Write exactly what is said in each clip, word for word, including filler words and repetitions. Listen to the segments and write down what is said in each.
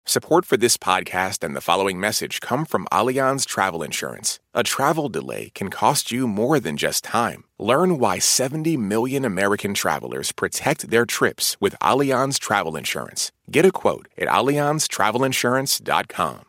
Support for this podcast and the following message come from Allianz Travel Insurance. A travel delay can cost you more than just time. Learn why seventy million American travelers protect their trips with Allianz Travel Insurance. Get a quote at allianz travel insurance dot com.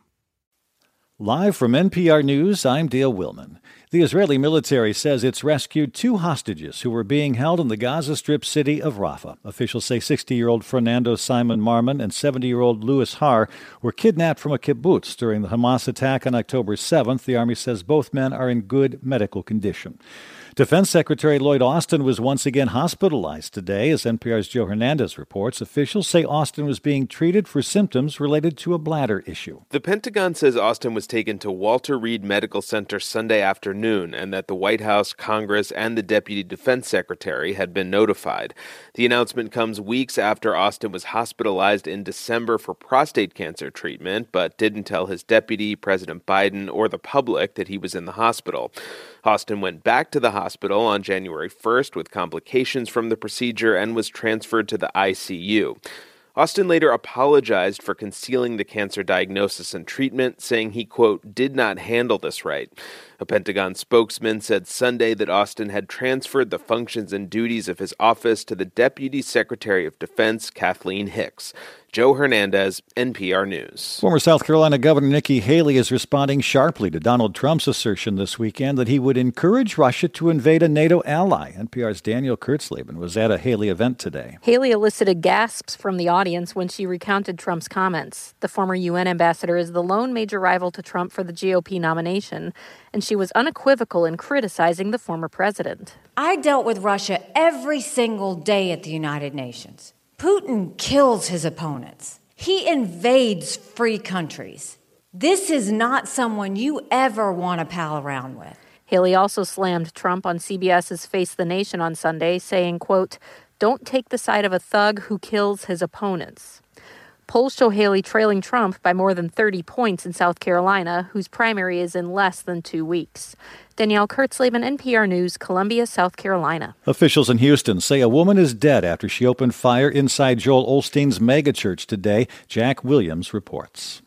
Live from N P R News, I'm Dale Willman. The Israeli military says it's rescued two hostages who were being held in the Gaza Strip city of Rafah. Officials say sixty-year-old Fernando Simon Marman and seventy-year-old Louis Har were kidnapped from a kibbutz during the Hamas attack on October seventh. The Army says both men are in good medical condition. Defense Secretary Lloyd Austin was once again hospitalized today. As N P R's Joe Hernandez reports, officials say Austin was being treated for symptoms related to a bladder issue. The Pentagon says Austin was taken to Walter Reed Medical Center Sunday afternoon and that the White House, Congress, and the Deputy Defense Secretary had been notified. The announcement comes weeks after Austin was hospitalized in December for prostate cancer treatment, but didn't tell his deputy, President Biden, or the public that he was in the hospital. Austin went back to the hospital on January first with complications from the procedure and was transferred to the I C U. Austin later apologized for concealing the cancer diagnosis and treatment, saying he, quote, did not handle this right. A Pentagon spokesman said Sunday that Austin had transferred the functions and duties of his office to the Deputy Secretary of Defense, Kathleen Hicks. Joe Hernandez, N P R News. Former South Carolina Governor Nikki Haley is responding sharply to Donald Trump's assertion this weekend that he would encourage Russia to invade a NATO ally. N P R's Daniel Kurtzleben was at a Haley event today. Haley elicited gasps from the audience when she recounted Trump's comments. The former U N ambassador is the lone major rival to Trump for the G O P nomination, and she was unequivocal in criticizing the former president. I dealt with Russia every single day at the United Nations. Putin kills his opponents. He invades free countries. This is not someone you ever want to pal around with. Haley also slammed Trump on CBS's Face the Nation on Sunday, saying, quote, don't take the side of a thug who kills his opponents. Polls show Haley trailing Trump by more than thirty points in South Carolina, whose primary is in less than two weeks. Danielle Kurtzleben, N P R News, Columbia, South Carolina. Officials in Houston say a woman is dead after she opened fire inside Joel Osteen's megachurch today. Jack Williams reports.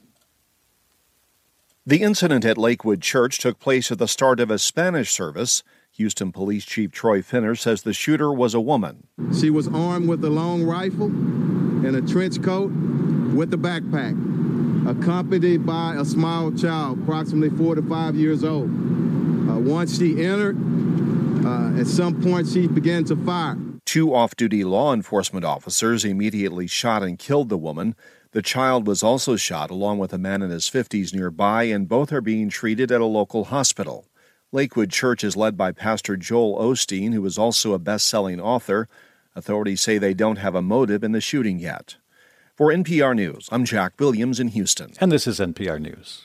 The incident at Lakewood Church took place at the start of a Spanish service. Houston Police Chief Troy Finner says the shooter was a woman. She was armed with a long rifle and a trench coat with a backpack, accompanied by a small child, approximately four to five years old. Uh, once she entered, uh, at some point she began to fire. Two off-duty law enforcement officers immediately shot and killed the woman. The child was also shot along with a man in his fifties nearby, and both are being treated at a local hospital. Lakewood Church is led by Pastor Joel Osteen, who is also a best-selling author. Authorities say they don't have a motive in the shooting yet. For N P R News, I'm Jack Williams in Houston. And this is N P R News.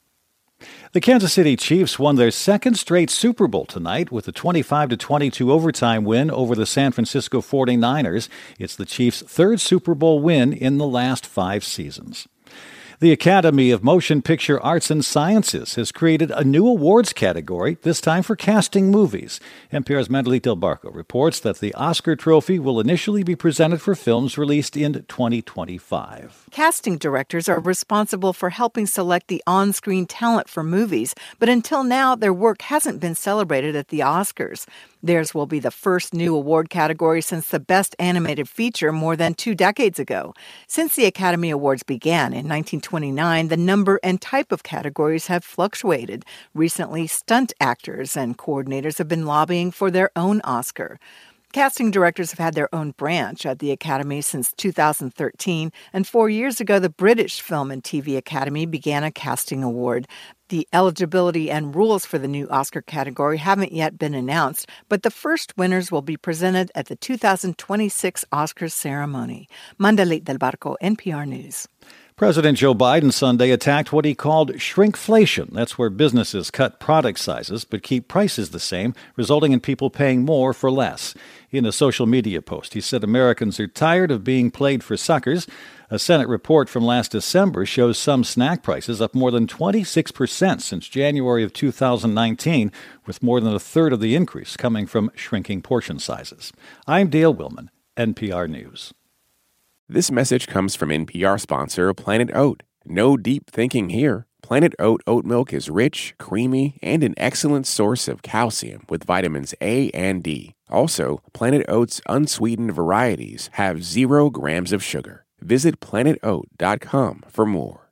The Kansas City Chiefs won their second straight Super Bowl tonight with a twenty-five to twenty-two overtime win over the San Francisco forty-niners. It's the Chiefs' third Super Bowl win in the last five seasons. The Academy of Motion Picture Arts and Sciences has created a new awards category, this time for casting movies. N P R's Mandalit Del Barco reports that the Oscar trophy will initially be presented for films released in twenty twenty-five. Casting directors are responsible for helping select the on-screen talent for movies, but until now, their work hasn't been celebrated at the Oscars. Theirs will be the first new award category since the Best Animated Feature more than two decades ago. Since the Academy Awards began in nineteen twenty-nine, the number and type of categories have fluctuated. Recently, stunt actors and coordinators have been lobbying for their own Oscar. Casting directors have had their own branch at the Academy since two thousand thirteen, and four years ago, the British Film and T V Academy began a casting award. The eligibility and rules for the new Oscar category haven't yet been announced, but the first winners will be presented at the two thousand twenty-six Oscars ceremony. Mandalit Del Barco, N P R News. President Joe Biden Sunday attacked what he called shrinkflation. That's where businesses cut product sizes but keep prices the same, resulting in people paying more for less. In a social media post, he said Americans are tired of being played for suckers. A Senate report from last December shows some snack prices up more than twenty-six percent since January of two thousand nineteen, with more than a third of the increase coming from shrinking portion sizes. I'm Dale Willman, N P R News. This message comes from N P R sponsor Planet Oat. No deep thinking here. Planet Oat oat milk is rich, creamy, and an excellent source of calcium with vitamins A and D. Also, Planet Oat's unsweetened varieties have zero grams of sugar. Visit planet oat dot com for more.